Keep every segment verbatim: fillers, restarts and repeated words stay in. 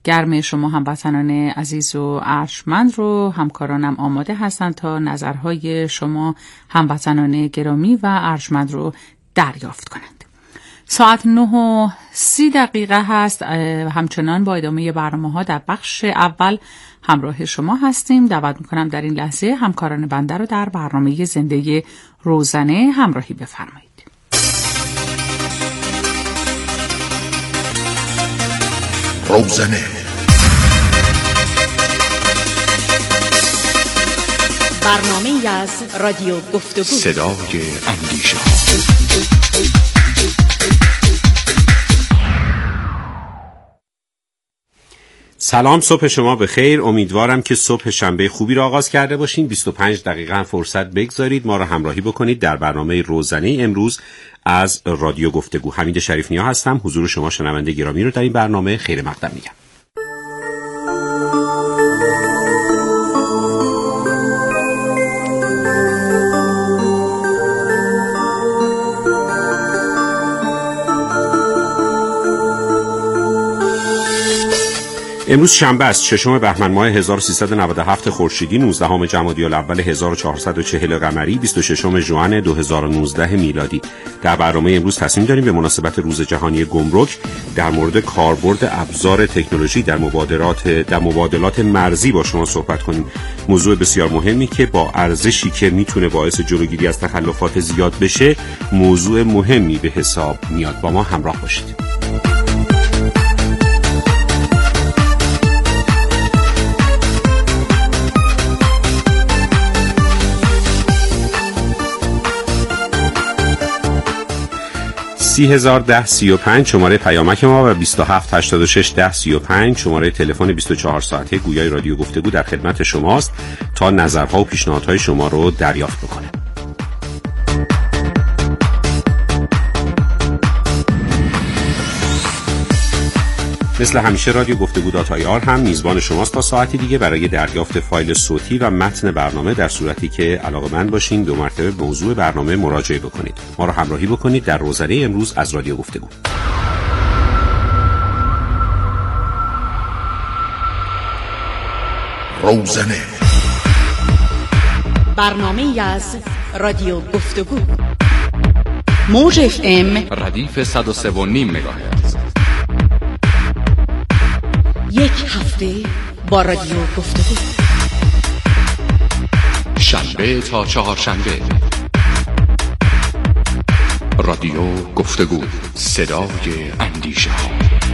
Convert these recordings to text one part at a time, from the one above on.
گرم شما هموطنان عزیز و ارجمند رو همکارانم آماده هستند تا نظرهای شما هموطنان گرامی و ارجمند رو دریافت کنند. ساعت نه و سی دقیقه هست. همچنان با ادامه برنامه ها در بخش اول همراه شما هستیم. دعوت میکنم در این لحظه همکاران بنده رو در برنامه زنده روزنه همراهی بفرمایید. روزنه برنامه از رادیو گفتگو، صدای اندیشه. سلام، صبح شما بخیر. امیدوارم که صبح شنبه خوبی را آغاز کرده باشین. بیست و پنج دقیقه هم فرصت بگذارید ما را همراهی بکنید در برنامه روزنه امروز از رادیو گفتگو. حمید شریف نیا هستم. حضور شما شنونده گرامی رو در این برنامه خیر مقدم میگم. امروز شنبه است، ششم بهمن ماه هزار و سیصد و نود و هفت خورشیدی، نوزدهم جمادی الاول هزار و چهارصد و چهل قمری، بیست و ششم ژوئن دو هزار و نوزده میلادی. در برنامه امروز تصمیم داریم به مناسبت روز جهانی گمرک در مورد کاربرد ابزار تکنولوژی در مبادلات در مبادلات مرزی با شما صحبت کنیم. موضوع بسیار مهمی که با ارزشی که میتونه باعث جلوگیری از تخلفات زیاد بشه، موضوع مهمی به حساب میاد. با ما همراه باشید. سی هزار ده سی و پنج شماره پیامک ما و بیست و هفت هشتاد و شش ده سی و پنج شماره تلفن بیست و چهار ساعته گویای رادیو گفتگو در خدمت شماست تا نظرها و پیشنهادهای شما رو دریافت بکنه. مثل همیشه رادیو گفتگو دات آی آر هم میزبان شماست تا ساعتی دیگه برای دریافت فایل صوتی و متن برنامه در صورتی که علاقه‌مند باشین دو مرتبه به موضوع برنامه مراجعه بکنید. ما رو همراهی بکنید در روزنه امروز از رادیو گفتگو. روزنه برنامه از رادیو گفتگو، موج اف ام ردیف صد و سه و نیم مگاهرتز. یک هفته با رادیو گفتگو، شنبه تا چهارشنبه. رادیو گفتگو، صدای اندیشه ها.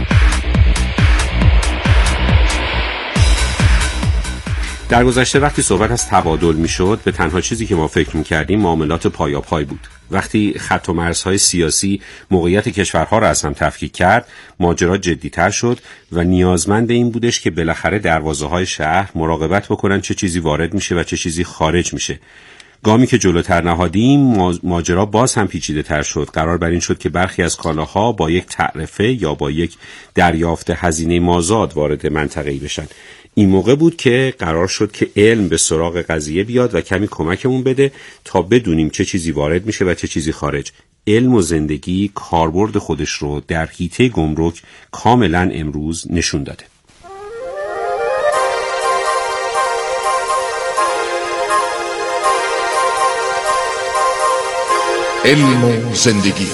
در گذشته وقتی صحبت از تبادل میشد، به تنها چیزی که ما فکر میکردیم معاملات پایاپای بود. وقتی خط و مرزهای سیاسی موقعیت کشورها را از هم تفکیک کرد، ماجرا جدی‌تر شد و نیازمند این بودش که بالاخره دروازه‌های شهر مراقبت بکنن چه چیزی وارد میشه و چه چیزی خارج میشه. گامی که جلوتر نهادیم، ماجرا باز هم پیچیده تر شد. قرار بر این شد که برخی از کالاها با یک تعرفه یا با یک دریافت هزینه مازاد وارد منطقه‌ای بشن. این موقع بود که قرار شد که علم به سراغ قضیه بیاد و کمی کمکمون بده تا بدونیم چه چیزی وارد میشه و چه چیزی خارج. علم و زندگی کاربرد خودش رو در حیطه گمرک کاملا امروز نشون داده. علم و زندگی.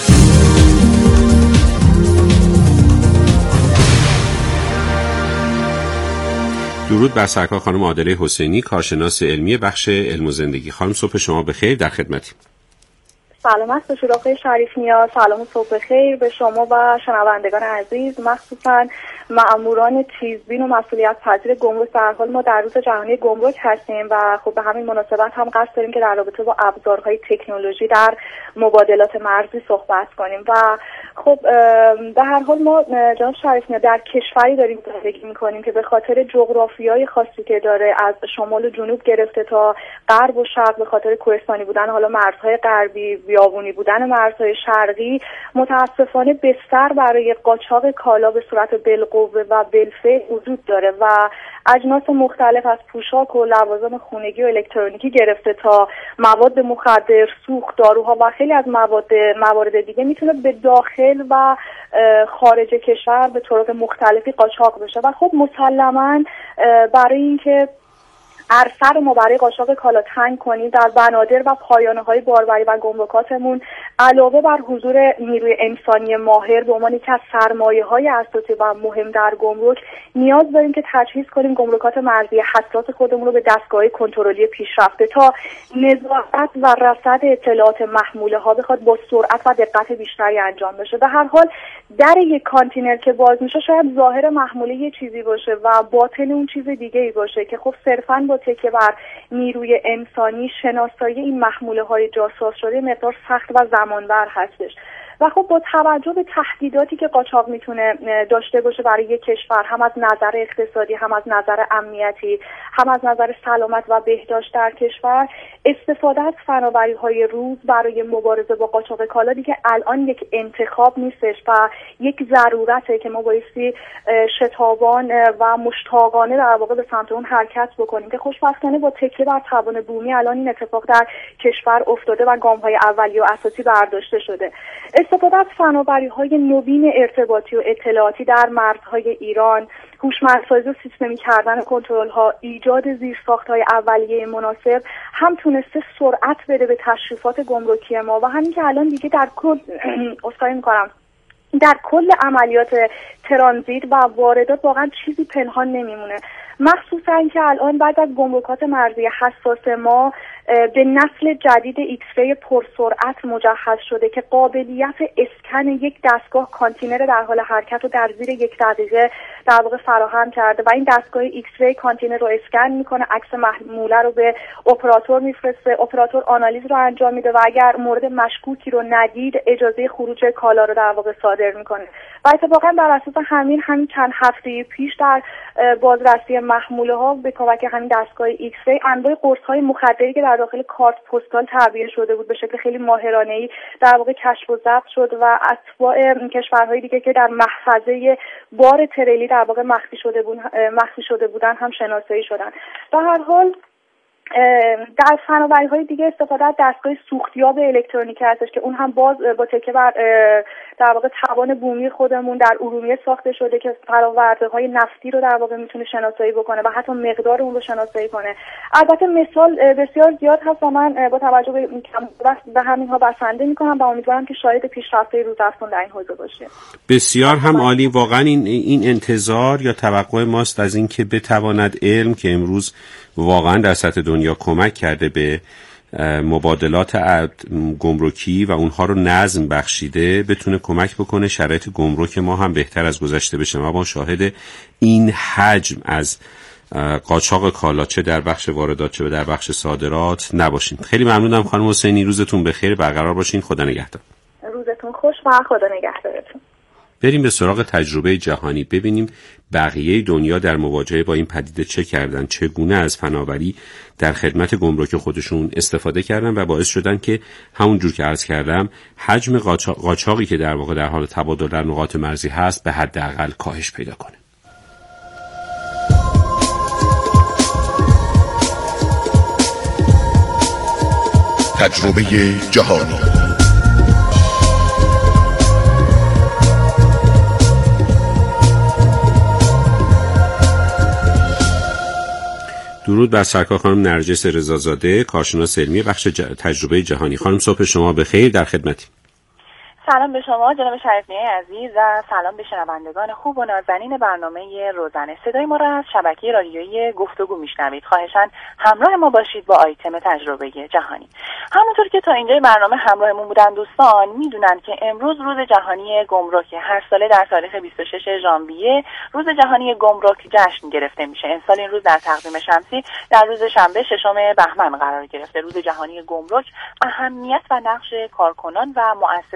درود بر سرکار خانم عادله حسینی، کارشناس علمی بخش علم و زندگی. خانم صبح شما بخیر، در خدمتیم. سلامت باشید آقای شریف نیا. سلام و صبح بخیر به شما و شنوندگان عزیز، مخصوصا مأموران تیزبین و مسئولیت پذیر گمرک. در حال ما در روز جهانی گمرک هستیم و خب به همین مناسبت هم قصد داریم که در رابطه با ابزارهای تکنولوژی در مبادلات مرزی صحبت کنیم و خب به هر حال ما جناب شریف نیا در کشوری داریم زندگی می‌کنیم که به خاطر جغرافیای خاصی که داره، از شمال و جنوب گرفته تا غرب و شرق، به خاطر کوهستانی بودن حالا مرزهای غربی، بیابونی بودن مرزهای شرقی متاسفانه بستر برای قاچاق کالا به صورت بالقوه و بالفعل وجود داره و اجناس مختلف از پوشاک و لوازم خانگی و الکترونیکی گرفته تا مواد مخدر، سوخت، داروها و خیلی از مواد موارد دیگه میتونه به داخل و خارج کشور به طرق مختلفی قاچاق بشه و خب مسلماً برای اینکه عرصه رو ما برای قاچاق کالا تنگ کنیم در بنادر و پایانه های باربری و گمرکاتمون علاوه بر حضور نیروی انسانی ماهر به عنوان یکی از سرمایه های اساسی و مهم در گمرک نیاز داریم که تجهیز کنیم گمرکات مرزی حساس خودمون رو به دستگاه کنترلی پیشرفته تا نظارت و رصد اطلاعات محموله ها بخواد با سرعت و دقت بیشتری انجام بشه. به هر حال در یک کانتینر که باز میشه شاید ظاهر محموله یه چیزی باشه و باطن اون چیز دیگه ای باشه که خب صرفاً با تکیه بر نیروی انسانی شناسایی این محموله های جاساز شده مقدار سخت و زمانبر هستش و خب با توجه به تهدیداتی که قاچاق میتونه داشته باشه برای یک کشور هم از نظر اقتصادی هم از نظر امنیتی هم از نظر سلامت و بهداشت در کشور استفاده از فناوری‌های روز برای مبارزه با قاچاق کالا دیگه الان یک انتخاب نیستش و یک ضرورته که ما بایستی شتابان و مشتاقانه در واقع به سمت اون حرکت بکنیم که خوشبختانه با تکیه بر توان بومی الان این اتفاق در کشور افتاده و گام‌های اولیه و اساسی برداشته شده. استفاده از فناوری‌های نوین ارتباطی و اطلاعاتی در مرزهای ایران، هوشمندسازی و سیستمی کردن کنترل‌ها، ایجاد زیرساخت‌های اولیه مناسب هم تونسته سرعت بده به تشریفات گمرکی ما و همین که الان دیگه در کل اسخای می‌کنم در کل عملیات ترانزیت و واردات واقعا چیزی پنهان نمیمونه، مخصوصا اینکه الان بعد از گمرکات مرزی حساس ما به نسل جدید ایکس ری پرسرعت مجهز شده که قابلیت اسکن یک دستگاه کانتینر در حال حرکت رو در زیر یک دقیقه در واقع فراهم کرده و این دستگاه ایکس ری کانتینر رو اسکن میکنه، عکس محموله رو به اپراتور میفرسته، اپراتور آنالیز رو انجام میده و اگر مورد مشکوکی رو ندید اجازه خروج کالا رو در واقع صادر میکنه و اتفاقا بر اساس همین همین چند هفته پیش در بازرسی محموله ها به کمک همین دستگاه ایکس ری انواع قرص های مخدری که در داخل کارت پستال تعبیه شده بود به شکل خیلی ماهرانه‌ای در واقع کشف و ضبط شد و اتباع کشورهای دیگه که در محفظه بار تریلی در واقع مخفی شده بودن مخفی شده بودن هم شناسایی شدن. به هر حال در فناوری‌های دیگه استفاده از دستگاه سوختیاب الکترونیکی هستش که اون هم باز با تکیه بر در واقع توان بومی خودمون در ارومیه ساخته شده که فرآورده‌های نفتی رو در واقع میتونه شناسایی بکنه و حتی مقدار اون رو شناسایی کنه. البته مثال بسیار زیاد هست و من با توجه به کم وقت به همینها بسنده میکنم و امیدوارم که شاهد پیشرفت‌های روزافزون در این حوزه باشه. بسیار هم عالی. واقعا این این انتظار یا توقع ماست از این که بتواند علم که امروز واقعا در سطح دنیا کمک کرده به مبادلات گمرکی و اونها رو نظم بخشیده بتونه کمک بکنه شرایط گمرک ما هم بهتر از گذشته بشه. ما با شاهد این حجم از قاچاق کالا چه در بخش واردات چه در بخش صادرات نباشیم. خیلی ممنونم خانم حسینی، روزتون بخیر، برقرار باشین، خدا نگهدار. روزتون خوش و خدا نگهدارتون. بریم به سراغ تجربه جهانی، ببینیم بقیه دنیا در مواجهه با این پدیده چه کردن، چگونه از فناوری در خدمت گمرک خودشون استفاده کردن و باعث شدن که همونجور که عرض کردم حجم قاچاقی که در واقع در حال تبادل در نقاط مرزی هست به حداقل کاهش پیدا کنه. تجربه جهانی. درود بر سرکار خانم نرجس رضازاده، کارشناس علمی بخش ج... تجربه جهانی. خانم صبح شما بخیر، در خدمتی. سلام به شما جناب شریف‌نیای عزیز و سلام به شنوندگان خوب و نازنین برنامه روزانه. صدای ما را از شبکه رادیویی گفتگو میشنوید. خواهشاً همراه ما باشید با آیتم تجربه جهانی. همونطور که تا اینجای برنامه همراهمون بودن دوستان میدونن که امروز روز جهانی گمرک، هر ساله در تاریخ بیست و ششم ژانویه روز جهانی گمرک جشن گرفته میشه. امسال این روز در تقویم شمسی در روز شنبه ششم بهمن قرار گرفته. روز جهانی گمرک اهمیت و نقش کارکنان و مؤسسات گمرک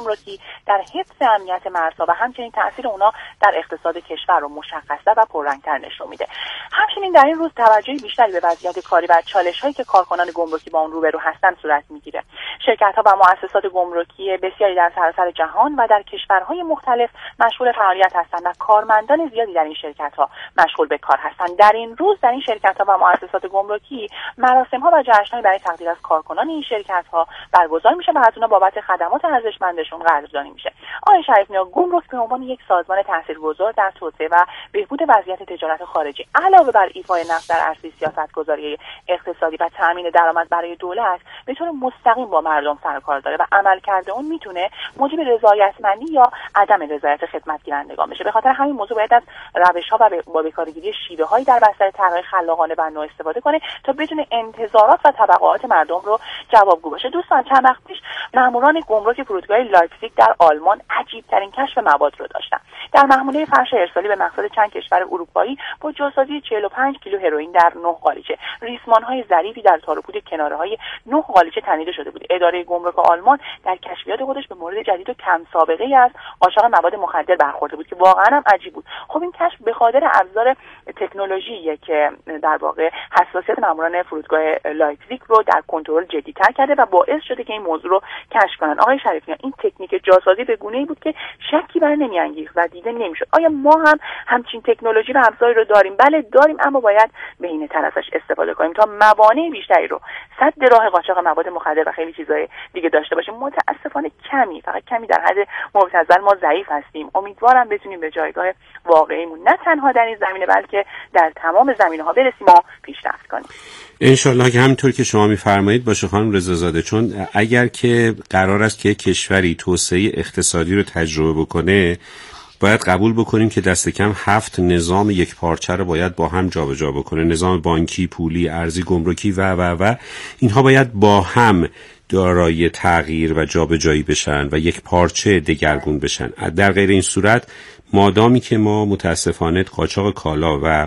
گمرکی در حفظ امنیت مرزها و همچنین تاثیر اونا در اقتصاد کشور رو مشخص‌تر و پررنگ‌تر نشون میده. همچنین در این روز توجه بیشتری به وضعیت کاری و چالش‌هایی که کارکنان گمرکی با اون روبرو هستن صورت میگیره. شرکت‌ها و مؤسسات گمرکی بسیاری در سراسر جهان و در کشورهای مختلف مشغول فعالیت هستند و کارمندان زیادی در این شرکت‌ها مشغول به کار هستند. در این روز در این شرکت‌ها و مؤسسات گمرکی مراسم‌ها و جشن‌هایی برای تقدیر از کارکنان این شرکت‌ها برگزار میشه و از اونها بابت خدمات ارزشمندشون قدردانی میشه. آقای شریف‌نیا، گمرک به عنوان یک سازمان تاثیرگذار در توسعه و بهبود وضعیت تجارت خارجی علاوه بر ایفای نقش در عرصه سیاست‌گذاری اقتصادی و تأمین درآمد برای دولت به طور مستقیم با مردم سر کار داره و عملکرد اون میتونه موجب رضایتمندی یا عدم رضایت خدمتگیرندگان بشه. به خاطر همین موضوع باید از روش‌ها و با بکارگیری شیوه‌هایی در بستر طرح‌های خلاقانه و نو استفاده کنه تا بتونه انتظارات و توقعات مردم رو جوابگو باشه. دوستان، چند وقت پیش ماموران گمرک فرودگاه لایپزیگ در آلمان عجیب‌ترین کشف مواد رو داشتن. در محموله فرش ارسالی به مقصد چند کشور اروپایی با جاسازی چهل و پنج کیلو هروئین در نه قالیچه، ریسمان‌های ظریفی در تار و پود کناره‌های نه قالیچه تنیده شده بود. اداره گمرک آلمان در کشفیات خودش به مورد جدید و کم سابقه‌ای از قاچاق مواد مخدر برخورده بود که واقعاً هم عجیب بود. خب این کشف به خاطر ابزار تکنولوژیه که در واقع حساسیت ماموران فرودگاه لایپزیگ رو در کنترل جدی‌تر کرده و باعث شده که این موضوع رو کشف کنن. آقای شریفیان، این تکنیک جاسازی به گونه‌ای بود که شکی بر نمی‌انگیخت و دیده نمی‌شد. آیا ما هم همچین تکنولوژی و ابزاری رو داریم؟ بله داریم، اما باید بهینه‌تر ازش استفاده کنیم تا موانع بیشتری رو سد راه قاچاق مواد مخدر و خیلی چیزای دیگه داشته باشیم. متأسفانه کمی، فقط کمی در حد مبتذل ما ضعیف هستیم. امیدوارم بتونیم به جایگاه واقعیمون نه تنها در این زمینه بلکه در تمام زمینه‌ها برسیم و پیشرفت کنیم. انشالله که همینطور که شما میفرمایید باشه خانم رضازاده، چون اگر که قرار است که کشوری توسعه اقتصادی رو تجربه بکنه باید قبول بکنیم که دست کم هفت نظام یک پارچه رو باید با هم جابجا بکنه. نظام بانکی، پولی، ارزی، گمرکی و و و اینها باید با هم دارای تغییر و جابجایی بشن و یک پارچه دگرگون بشن. در غیر این صورت مادامی که ما متاسفانه قاچاق کالا و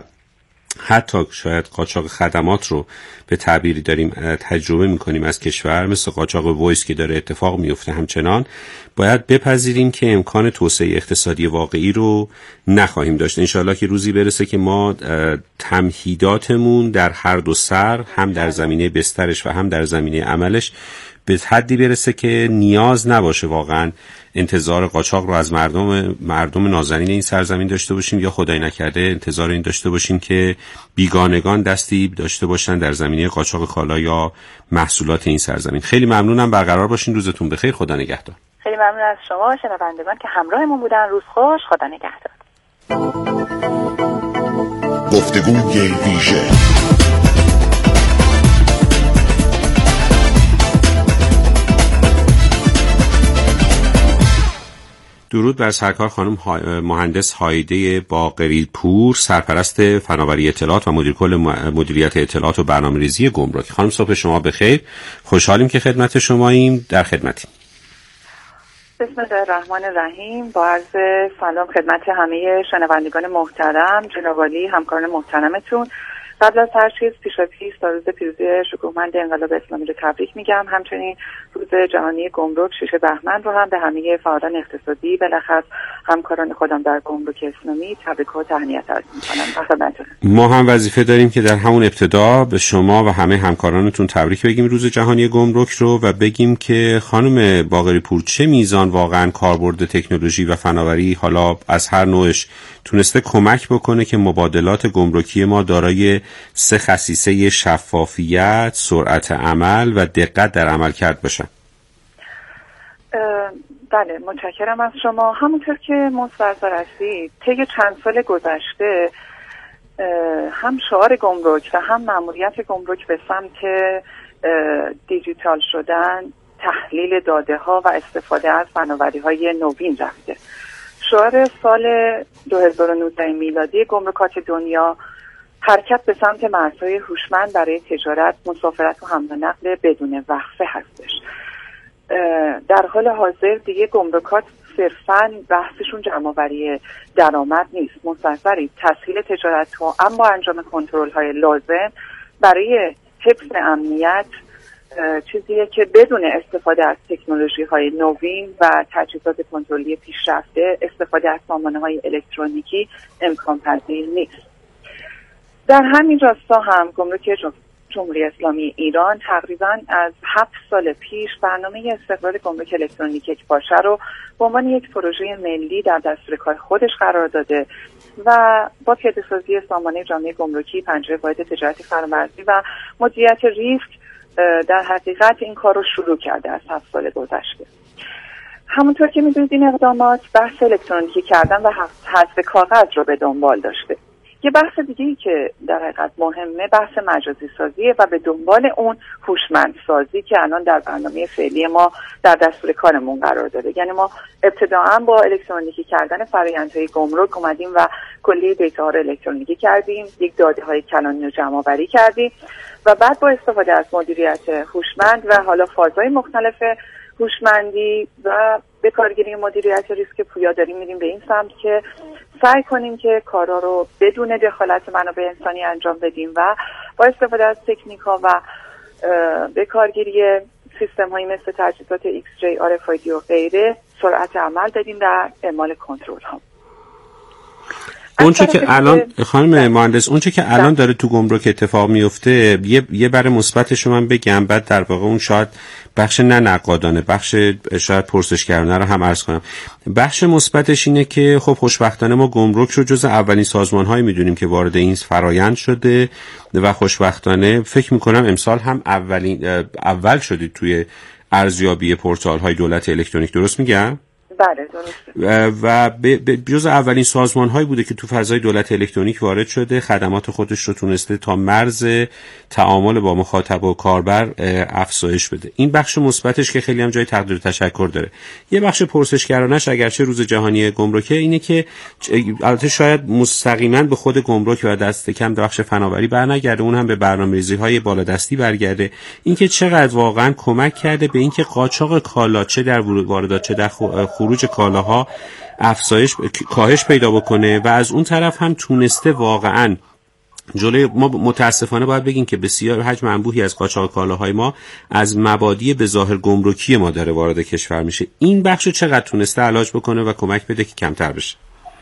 حتی شاید قاچاق خدمات رو به تعبیری داریم تجربه میکنیم از کشور، مثل قاچاق وایس که داره اتفاق میفته، همچنان باید بپذیریم که امکان توسعه اقتصادی واقعی رو نخواهیم داشت. انشاءالله که روزی برسه که ما تمهیداتمون در هر دو سر، هم در زمینه بسترش و هم در زمینه عملش، به حدی برسه که نیاز نباشه واقعا انتظار قاچاق رو از مردم مردم نازنین این سرزمین داشته باشیم، یا خدای نکرده انتظار این داشته باشیم که بیگانگان دستی داشته باشن در زمینه قاچاق کالا یا محصولات این سرزمین. خیلی ممنونم، برقرار باشین، روزتون بخیر، خدا نگهدار. خیلی ممنون از شما شنوندگان که همراهمون بودن. روز خوش، خدا نگهدار. گفتگوی ویژه درود بر سرکار خانم مهندس هایده باقری پور، سرپرست فناوری اطلاعات و مدیر کل مدیریت اطلاعات و برنامه‌ریزی گمرک. خانم صبح شما بخیر، خوشحالیم که خدمت شماییم، در خدمتیم. بسم الله الرحمن الرحیم. با عرض سلام خدمت همه شنوندگان محترم، جناب عالی، همکاران محترمتون. قبل از هر چیز پیش از پیش تا روز پیروزی شکوهمند انقلاب اسلامی رو تبریک میگم. همچنین روز جهانی گمرک شش بهمن رو هم به همه فعالان اقتصادی بالاخص همکاران خودم در گمرک اسلامی تبریک و تهنیت عرض میکنم. ما هم وظیفه داریم که در همون ابتدا به شما و همه همکارانتون تبریک بگیم روز جهانی گمرک رو و بگیم که خانم باقری پور چه میزان واقعا کاربرد تکنولوژی و فناوری حالا از هر نوعش تونسته کمک بکنه که مبادلات گمرکی ما دارای سه خصیصه شفافیت، سرعت عمل و دقت در عملکرد باشن. بله، متشکرم از شما. همونطور که مستحضر هستید طی چند سال گذشته هم شعار گمرک و هم ماموریت گمرک به سمت دیجیتال شدن، تحلیل داده ها و استفاده از فناوری های نوین رفته. شعار سال دو هزار و نوزده میلادی گمرکات دنیا حرکت به سمت مرزهای هوشمند برای تجارت، مسافرت و حمل و نقل بدون وقفه هستش. در حال حاضر دیگه گمرکات صرفاً بحثشون جمع‌آوری درآمد نیست، مستحضرید تسهیل تجارت و اما انجام کنترل‌های لازم برای حفظ امنیت چیزیه که بدون استفاده از تکنولوژی های نوین و تجهیزات کنترلی پیشرفته استفاده از سامانه های الکترونیکی امکان پذیر نیست. در همین راستا هم گمرک جمهوری اسلامی ایران تقریبا از هفت سال پیش برنامه استقلال گمرک الکترونیک یکپارچه رو به عنوان یک پروژه ملی در دستور کار خودش قرار داده و با پیاده‌سازی سامانه جامعه گمرکی، پنجره واحد تجارت فرامرزی و مدیریت ریسک در حقیقت این کار رو شروع کرده از هفت سال گذشته. همونطور که می‌دونید این اقدامات بحث الکترونیکی کردن و حذف کاغذ رو به دنبال داشته. یه بحث دیگه‌ای که در حقیقت مهمه بحث مجازی سازیه و به دنبال اون هوشمند سازی که الان در برنامه فعلی ما در دستور کارمون قرار داده. یعنی ما ابتداعاً با الکترونیکی کردن فرآیندهای گمرک اومدیم و کلیه دیتاها رو الکترونیکی کردیم، یک داده‌های کلانی رو جمع‌آوری کردیم و بعد با استفاده از مدیریت هوشمند و حالا فازهای مختلف هوشمندی و به کارگیری مدیریت ریسک پویا داریم میریم به این سمت که سعی کنیم که کارا رو بدون دخالت منابع انسانی انجام بدیم و با استفاده از تکنیک‌ها و به کارگیری سیستم‌هایی مثل تجهیزات ایکس جی، آر اف آی دی و غیره سرعت عمل بدیم در اعمال کنترل‌ها. اونچه که الان خانم مهندس اونچه که الان داره تو گمرک اتفاق میفته یه یه بر مثبتش من بگم، بعد در واقع اون شاید بخش نه نقادانه، بخش شاید پرسشگرانه رو هم عرض کنم. بخش مثبتش اینه که خب خوشبختانه ما گمرک رو جز اولین سازمان‌هایی میدونیم که وارد این فرایند شده و خوشبختانه فکر می‌کنم امسال هم اولین اول شدید توی ارزیابی پورتال‌های دولت الکترونیک، درست میگم؟ بله درسته. و جز اولین سازمان هایی بوده که تو فضای دولت الکترونیک وارد شده، خدمات خودش رو تونسته تا مرز تعامل با مخاطب و کاربر افزایش بده. این بخش مثبتش که خیلی هم جای تقدیر و تشکر داره. یه بخش پرسشگرانش اگرچه روز جهانی گمرکه اینه که البته شاید مستقیما به خود گمرک و دست کم بخش فناوری برنگرده، اون هم به برنامه‌ریزی های بالادستی برگرده. اینکه چقدر واقعا کمک کرده به اینکه قاچاق کالا چه در واردات چه در خروج کالاها افزایش کاهش پیدا بکنه و از اون طرف هم تونسته واقعا جلوی ما متاسفانه باید بگیم که بسیار حجم انبوهی از قاچاق کالاهای ما از مبادی به ظاهر گمرکی ما داره وارد کشور میشه. این بخشو چقدر تونسته علاج بکنه و کمک بده که کمتر بشه؟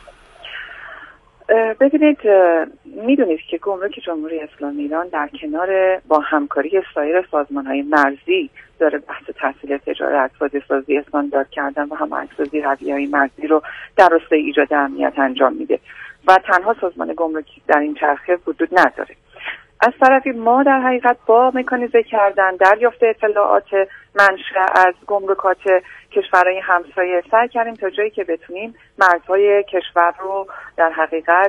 ببینید میدونید که گمرک جمهوری اسلامی ایران در کنار با همکاری سایر سازمان‌های مرزی داره بحث تسهیل تجارت، سازی استاندارد کردن و هم اکسازی رویه‌های مرزی رو در راستای ایجاد امنیت انجام میده و تنها سازمان گمرکی در این چرخه وجود نداره. از طرفی ما در حقیقت با مکانیزه کردن دریافت اطلاعات منشأ از گمرکات کشورهای همسایه سعی کردیم تا جایی که بتونیم مرزهای کشور رو در حقیقت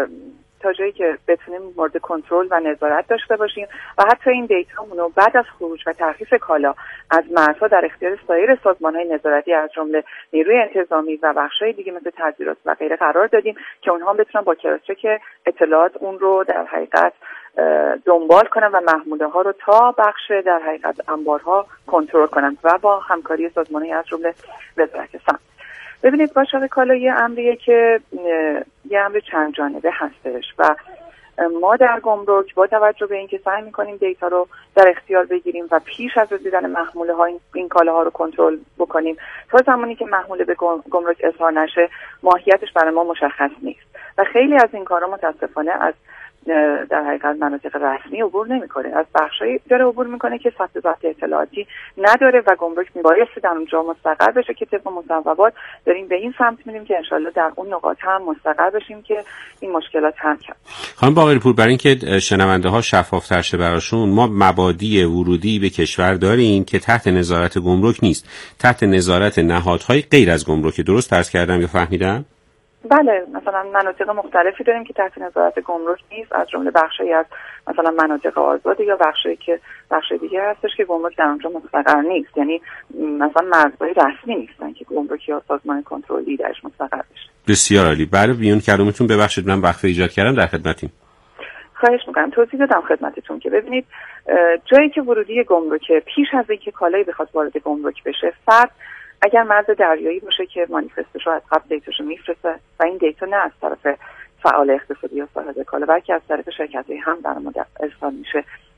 تا جایی که بتونیم مورد کنترل و نظارت داشته باشیم و حتی این دیتامون رو بعد از خروج و ترخیص کالا از مرزها در اختیار سایر سازمان‌های نظارتی از جمله نیروی انتظامی و بخش‌های دیگه مثل تعزیرات و غیره قرار دادیم که اونها بتونن با کراسچک اطلاعات اون رو در حقیقت دنبال کنن و محموله ها رو تا بخش در حقیقت انبارها کنترل کنن و با همکاری سازمان‌های از جمله وزارت سمت. ببینید قاچاق کالا یه امریه که یه امر چند جانبه هستش و ما در گمرک با توجه به اینکه سعی می‌کنیم دیتا رو در اختیار بگیریم و پیش از رسیدن محموله ها این, این کالاها رو کنترل بکنیم تا زمانی که محموله به گمرک اظهار نشه ماهیتش برای ما مشخص نیست و خیلی از این کارا متاسفانه از در حقیقت مناطق رسمی عبور نمی‌کنه، از بخشایی داره عبور میکنه که سطح ضبط اطلاعاتی نداره و گمرک میبایستی در اونجا مستقر بشه که طبق مصوبات داریم به این سمت میریم که انشالله در اون نقاط هم مستقر بشیم که این مشکلات حل کنیم. خانم باقری‌پور، برای اینکه شنونده ها شفافتر شه براشون، ما مبادی ورودی به کشور داریم که تحت نظارت گمرک نیست، تحت نظارت نهادهای غیر از گمرک. درست عرض کردم یا فهمیدم؟ بله، مثلا مناطق مختلفی داریم که تحت نظارت گمرک نیست، از جمله بخشی از مثلا مناطق آزاد یا بخشی که بخش دیگه هستش که گمرک در اونجا مستقر نیست، یعنی مثلا مرزهای رسمی نیستن که گمرک یا سازمان کنترلی درش مستقر بشه. بسیار عالی. برای بیان کلامتون ببخشید من وقفه ایجاد کردم، در خدمتیم. خواهش میکنم. توضیح دادم خدمتتون که ببینید جایی که ورودی گمرک پیش از اینکه کالایی بخواد وارد گمرک بشه، فرد اگر مرز دریایی باشه که مانیفستش رو از قبل دیتاشو میفرسته و این دیتا نه از طرف فعال اقتصادی یا صاحب کالا بلکه از طرف شرکت‌های هم در مورد ارسال میشه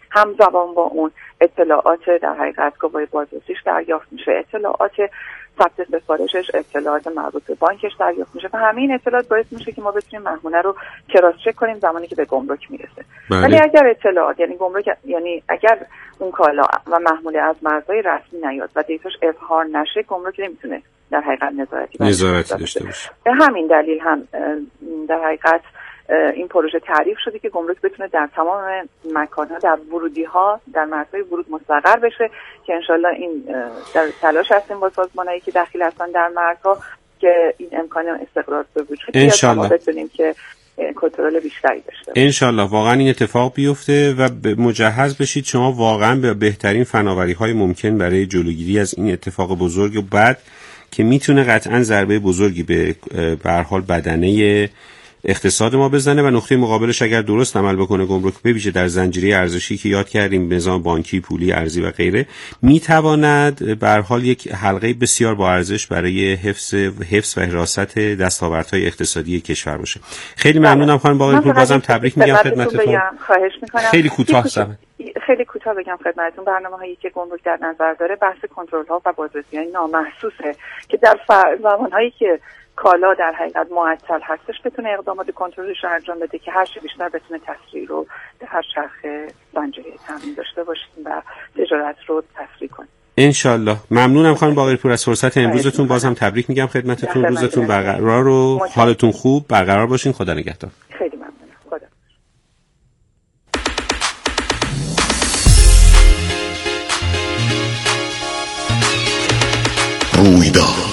همزمان با اون اطلاعات در حقیقت گواهی بازرسیش دریافت میشه، اطلاعات ثبت سفارشش، اطلاعات مربوط به بانکش دریافت میشه و همه این اطلاعات باعث میشه که ما بتونیم محموله رو کراس چک کنیم زمانی که به گمرک میرسه. ولی اگر اطلاعات یعنی گمرک یعنی اگر اون کالا و محموله از مرزهای رسمی نیاد و دیتاش اظهار نشه، گمرک نمیتونه در حقیقت نظارتی نظارتی داشته باشه. به همین دلیل هم در حقیقت این پروژه تعریف شده که گمرک بتونه در تمام مکان‌ها، در ورودی‌ها، در مرزهای ورود مستقر بشه که انشالله این در تلاش هستیم با سازمانایی که داخل هستن در مرزها که این امکان استقرار به وجود بیاد تا بتونیم که کنترل بیشتری داشته باشیم. انشالله واقعا این اتفاق بیفته و مجهز بشید شما واقعا به بهترین فناوری‌های ممکن برای جلوگیری از این اتفاق بزرگ و بعد که میتونه قطعا ضربه بزرگی به به هر حال بدنه اقتصاد ما بزنه و نقطه مقابلش اگر درست عمل بکنه گمرک به ویژه در زنجیره ارزشی که یاد کردیم، نظام بانکی، پولی، ارزی و غیره، میتواند به هر حال یک حلقه بسیار با ارزش برای حفظ حفظ و حراست دستاوردهای اقتصادی کشور باشه. خیلی ممنونم خانم باقری‌پور، بازم تبریک میگم خدمتتون. خواهش میکنم. خیلی کوتاه سم. خیلی کوتاه بگم خدمتتون، برنامه‌هایی که گمرک در نظر داره بحث کنترل‌ها و بازرسی‌های نامحسوسه که در زمان‌هایی که کالا در حقیقت معطل هستش بتونه اقدامات کنترلش رو انجام بده که هر چه بیشتر بتونه تسریع رو در هر چرخه زنجیره تامین داشته باشیم و تجارت رو تسریع کنیم. انشالله. ممنونم خانم باقری‌پور از فرصت امروزتون، بازم تبریک میگم خدمتتون. روزتون برقرار و حالتون خوب برقرار باشین. خدا نگهدار. خیلی ممنونم. خدا. رویداد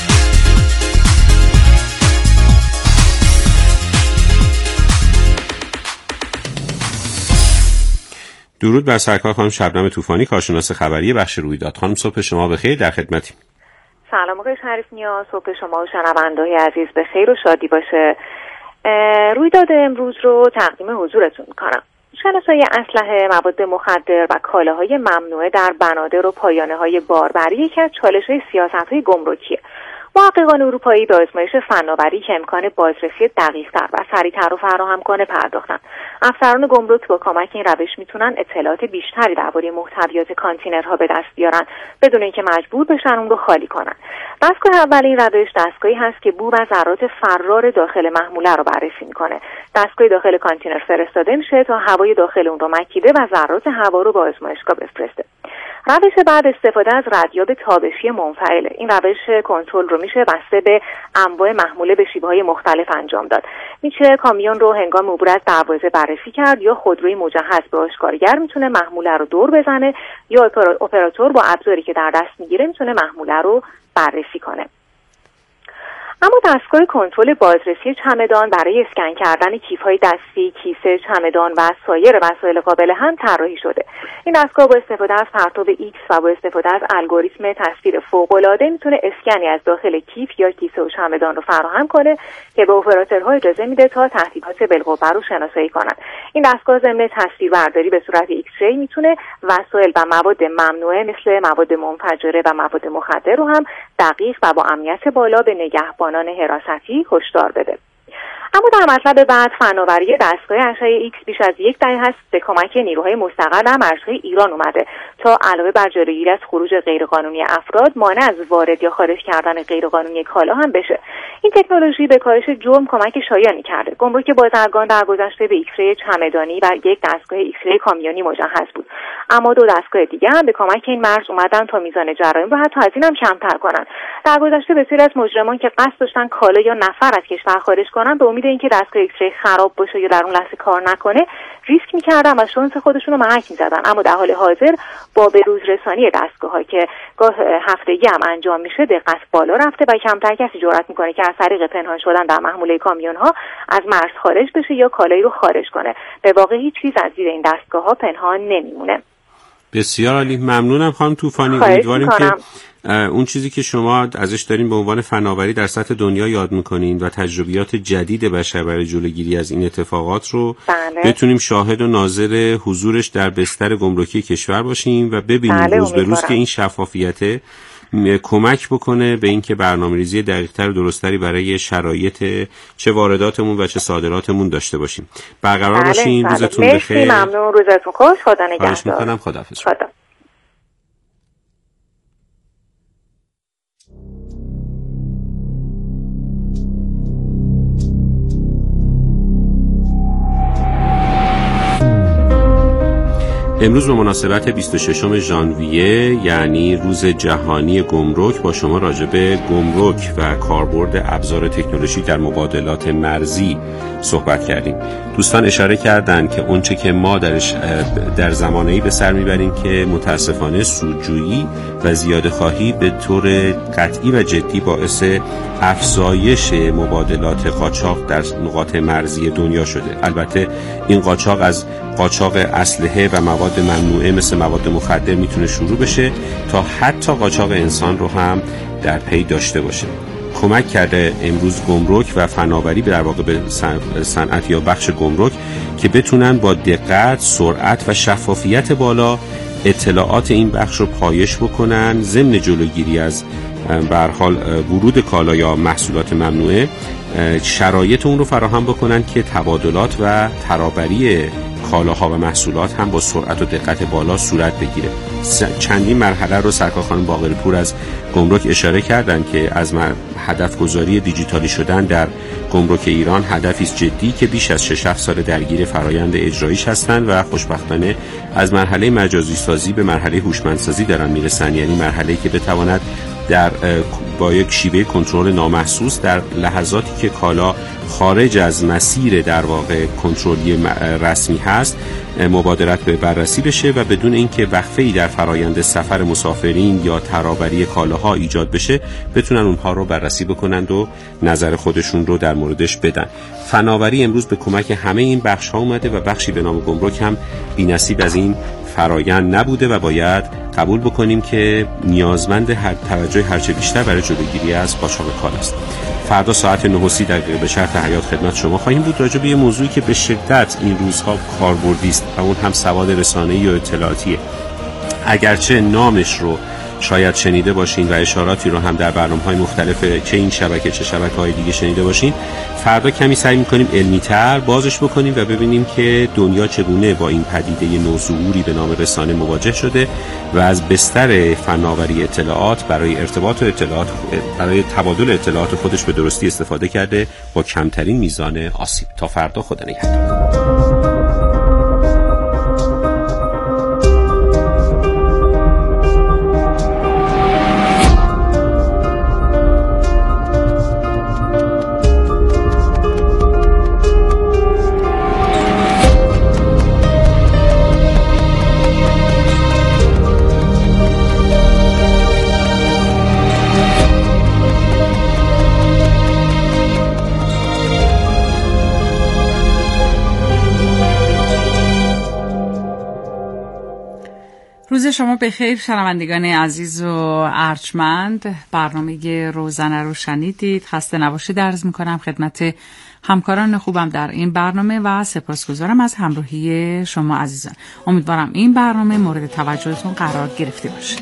درود بر سرکار خانم شبنم طوفانی، کارشناس خبری بخش رویداد. خانم صبح شما بخیر، در خدمتیم. سلام آقای شریف نیا، صبح شما و شنونده‌های عزیز بخیر و شادی باشه. رویداد امروز رو تقدیم حضورتون می‌کنم. شناسایی اسلحه، مواد مخدر و کالاهای ممنوعه در بنادر و پایانه‌های باربری یکی از چالش‌های سیاست‌های گمرکیه. محققان اروپایی به آزمایش فناوری که امکان بازرسی دقیق‌تر و سریع‌تر رو فراهم کنه پرداختن. افسران گمرک با کمک این روش میتونن اطلاعات بیشتری درباره محتویات کانتینرها به دست بیارن بدون اینکه مجبور بشن اون رو خالی کنن. دستگاه اول این روش دستگاهی هست که بو و ذرات فرار داخل محموله رو بررسی میکنه. دستگاه داخل کانتینر فرستاده میشه تا هوای داخل اون رو مکیده و ذرات هوا رو به آزمایشگاه بفرسته. روش بعد استفاده از ردیاب تابشی منفعله. این روش کنترل رو میشه بسته به انواع محموله به شیبه‌های مختلف انجام داد. میشه کامیون رو هنگام عبور از دروازه بررسی کرد یا خودروی مجهز به آشکارگر میتونه محموله رو دور بزنه یا اپراتور با ابزاری که در دست میگیره میتونه محموله رو بررسی کنه. اما دستگاه کنترل بازرسی چمدان برای اسکن کردن کیف‌های دستی، کیسه، چمدان و سایر وسایل قابل حمل طراحی شده. این دستگاه با استفاده از پرتاب ایکس و با استفاده از الگوریتم تصویر فوق‌العاده میتونه اسکنی از داخل کیف یا کیسه و چمدان رو فراهم کنه که به اپراتورها اجازه میده تا تهدیدات بالقوه رو شناسایی کنن. این دستگاه ضمن تصویربرداری به صورت ایکس ری میتونه وسایل و مواد ممنوعه مثل مواد منفجره و مواد مخدر رو هم دقیق و با امنیت بالا به نگهبانان حراستی هشدار بده. اما در مطلب بعد فناوری دستگاه اشعه ایکس بیش از یک دهه هست به کمک نیروهای مستقل در مرزهای ایران اومده تا علاوه بر جلوگیری از خروج غیرقانونی افراد مانع از وارد یا خارج کردن غیرقانونی کالا هم بشه. این تکنولوژی به کاهش جرم کمک شایانی کرده. گمرک بازرگان در گذشته به ایکس ری چمدانی و یک دستگاه ایکس ری کامیونی مجهز بود، اما دو دستگاه دیگه هم به کمک این مرز اومدن تا میزان جرایم رو حتی از این هم کمتر کنن. در گذشته بسیاری از مجرمان که قصد داشتن کالا یا نفر از کشور خارج کنن به امید اینکه دستگاه ایکس ری خراب باشه یا در اون لحظه کار نکنه ریسک می‌کردن و شانس خودشون رو محک می‌زدن. اما در حال حاضر با بروز رسانی دستگاه‌ها که گاه هفتگی هم انجام میشه دقت بالا رفته و کمتر کسی جرئت می‌کنه که از طریق پنهان شدن در محموله کامیون‌ها از مرز خارج بشه یا کالایی رو خارج کنه. به واقع هیچ چیز از زیر این دستگاه‌ها پنهان نمیمونه. بسیار عالی، ممنونم خانم طوفانی. امیدواریم که اون چیزی که شما ازش دارین به عنوان فناوری در سطح دنیا یاد میکنین و تجربیات جدید بشر برای جلوگیری از این اتفاقات رو بله. بتونیم شاهد و ناظر حضورش در بستر گمرکی کشور باشیم و ببینیم بله، روز به روز که این شفافیت کمک بکنه به اینکه برنامه‌ریزی دقیق‌تر و درستری برای شرایط چه وارداتمون و چه صادراتمون داشته باشیم. برقرار بله، باشین. بله. روزتون مرسی، بخیر. ممنون. روزتون خوش. خدا نگهدار. خواهش می‌کنم. خداحافظ. خدا. امروز به مناسبت بیست و ششم ژانویه یعنی روز جهانی گمرک با شما راجع به گمرک و کاربرد ابزار تکنولوژی در مبادلات مرزی صحبت کردیم. دوستان اشاره کردند که اونچه که ما درش در زمانه‌ای به سر میبریم که متاسفانه سودجویی و زیاده خواهی به طور قطعی و جدی باعث افزایش مبادلات قاچاق در نقاط مرزی دنیا شده. البته این قاچاق از قاچاق اسلحه و مواد ممنوعه مثل مواد مخدر میتونه شروع بشه تا حتی قاچاق انسان رو هم در پی داشته باشه. کمک کرده امروز گمرک و فناوری در واقع به صنعت یا بخش گمرک که بتونن با دقت، سرعت و شفافیت بالا اطلاعات این بخش رو پایش بکنن، ضمن جلوگیری از به هر حال ورود کالا یا محصولات ممنوعه، شرایط اون رو فراهم بکنن که تبادلات و ترابری کالاها و محصولات هم با سرعت و دقت بالا صورت بگیره. چندین مرحله رو سرکار خانم باقرپور از گمرک اشاره کردن که از هدف گذاری دیجیتالی شدن در گمرک ایران هدفی جدی که بیش از شش هفت سال درگیر فرایند اجراییش هستند و خوشبختانه از مرحله مجازی سازی به مرحله هوشمندسازی دارن میرسن، یعنی مرحله‌ای که بتواند در با یک شیوه کنترل نامحسوس در لحظاتی که کالا خارج از مسیر در واقع کنترلی رسمی هست مبادرت به بررسی بشه و بدون اینکه وقفه‌ای در فرایند سفر مسافرین یا ترابری کالاها ایجاد بشه بتونن اونها رو بررسی بکنند و نظر خودشون رو در موردش بدن. فناوری امروز به کمک همه این بخش ها اومده و بخشی به نام گمرک هم بی‌نصیب از این فرایند نبوده و باید قبول بکنیم که نیازمند هر توجه هرچه بیشتر برای جلوگیری از قاچاق کالا است. فردا ساعت نه و سی دقیقه به شرط حیات خدمت شما خواهیم بود راجع به یه موضوعی که به شدت این روزها کاربردی است و اون هم سواد رسانه‌ای و اطلاعاتیه. اگرچه نامش رو شاید شنیده باشین و اشاراتی رو هم در برنامه‌های مختلف چه این شبکه چه شبکه‌های دیگه شنیده باشین، فردا کمی سعی می‌کنیم علمی‌تر بازش بکنیم و ببینیم که دنیا چگونه با این پدیده نوظهوری به نام رسانه مواجه شده و از بستر فناوری اطلاعات برای ارتباط و اطلاعات برای تبادل اطلاعات خودش به درستی استفاده کرده با کمترین میزان آسیب. تا فردا، خدا نگهدار. روز شما بخیر شنوندگان عزیز و ارجمند. برنامه روزنه رو شنیدید. خسته نباشید عرض میکنم خدمت همکاران خوبم در این برنامه و سپاسگزارم از همراهی شما عزیزان. امیدوارم این برنامه مورد توجهتون قرار گرفته باشه.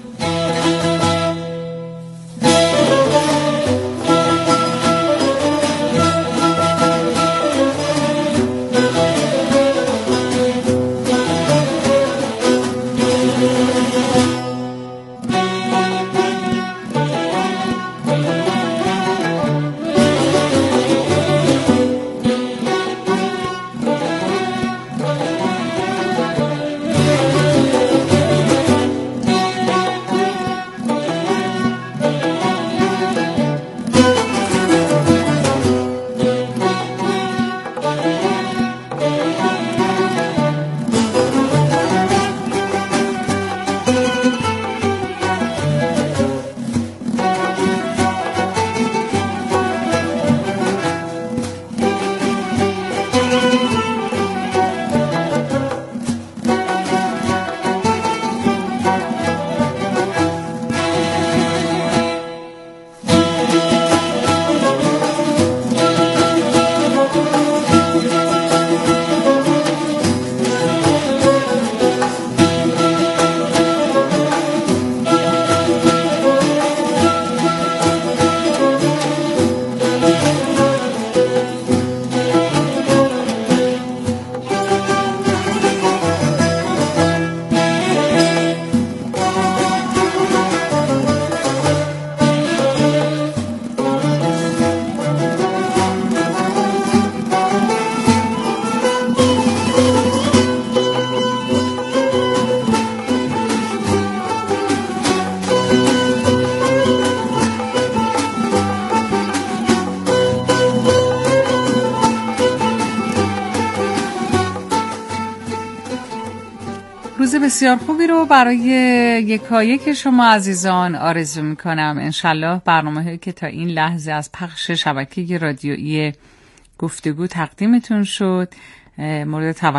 روز بسیار خوبی رو برای یکایک شما عزیزان آرزو میکنم. انشالله برنامه‌هایی که تا این لحظه از پخش شبکه رادیویی گفتگو تقدیمتون شد مورد توجه